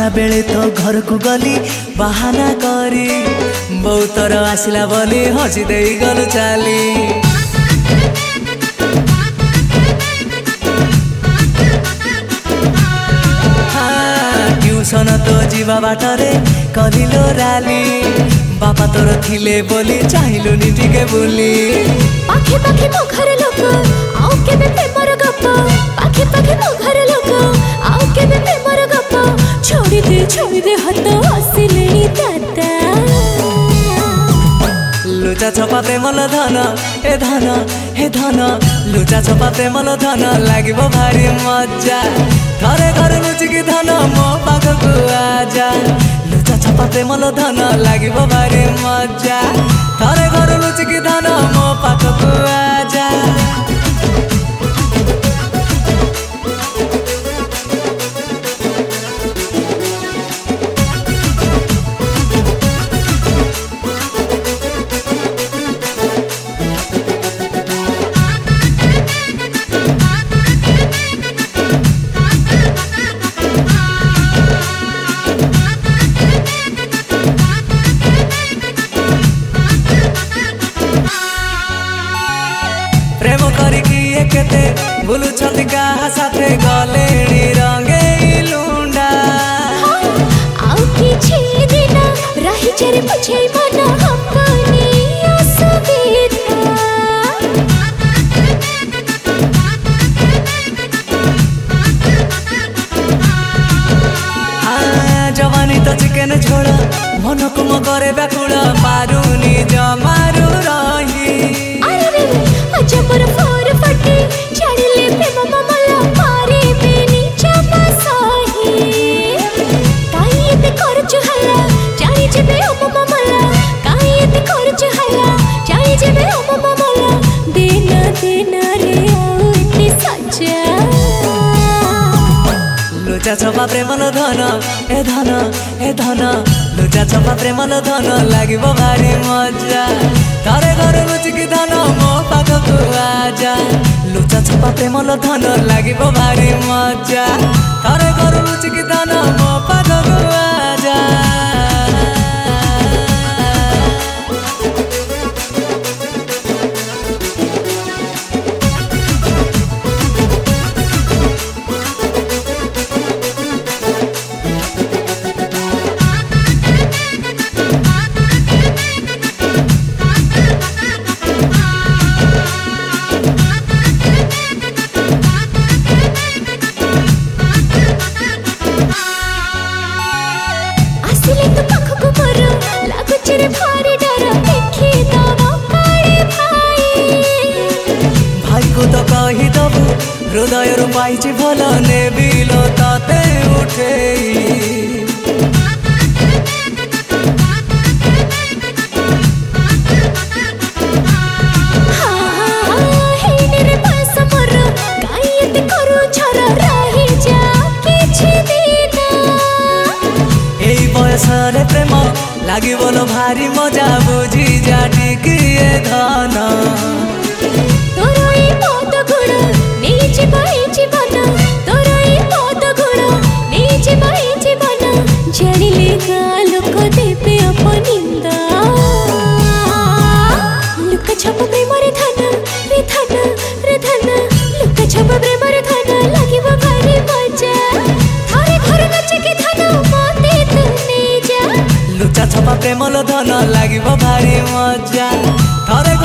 बेले तो घर को गली बहाना करी बहुत थर आसला बोली हसी दे गलु चाली ट्यूशन तो जीवा बाटरे कलिलो राली बापा तोर थिले बोली चाहिलु नि टिके बुली पाखे पाखे मो घर लोक आउ केबे प्रेमर गप पाखे पाखे मो घर लोक आउ केबे प्रेमर गप छोड़ी दे हाथ हसिलेनी दादा लुचा छपा प्रेमल धन ए धन हे धन लुचा छपा प्रेमल धन लागिबो भारी मजा थरे घर लुचिकी धन मो पाखकु आजा लुचा छपा प्रेमल धन लागिबो भारी मजा थरे घर लुचिकी धन मो पाखकु आजा प्रेम करिकी केते बुलु छति गाहा साथे गलेनी रंगे लुंडा आउ किछि दिन रही चरे पुछे मन हमनी असुविधा जवानी तो चिकेन झोड़ा मन को म करे बैकुड़ा पारुनी जमारू रही जबर फोर फटे चढ़ले प्रेम ममला मारे बेनी चपा सही कायते करछ हल्ला जाई जेबे ओ ममला कायते करछ हल्ला जाई जेबे ओ ममला देना रे ओते सजा लुचा छपा प्रेमल धन ए धन हे धन लुचा छपा प्रेमल धन लागिबो भारी मजा तारे घर लुचिकी धन मो पाखकु आजा लुचा छपा प्रेमल धन लागिबो भारी मजा तारे घर लुचिकी धन मो पाखकु आजा तो कही दबु हृदय रु पाइछि भल नेबिलो ताते उठे बयसरे प्रेम लागी बोलो भारी मजा बुझी जा टिकिए धन छप प्रेम रे धन रे धन लुका छप प्रेम रे धन लागिब भारी मजा थारे घर नचके धन मते तू ने जा लुचा छपा प्रेमल धन लागिब भारी मजा थारे